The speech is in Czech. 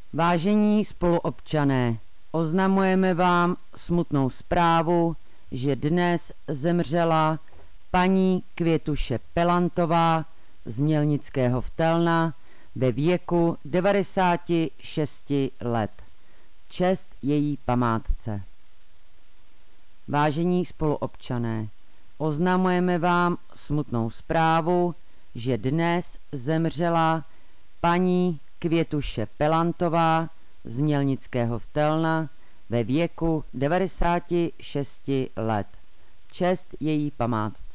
Vážení spoluobčané, oznamujeme vám smutnou zprávu, že dnes zemřela paní Květuše Pelantová z Mělnického v Telna ve věku 96 let. Čest její památce. Vážení spoluobčané, oznamujeme vám smutnou zprávu, že dnes zemřela paní Květuše Pelantová z Mělnického v Telna ve věku 96 let. Čest její památce.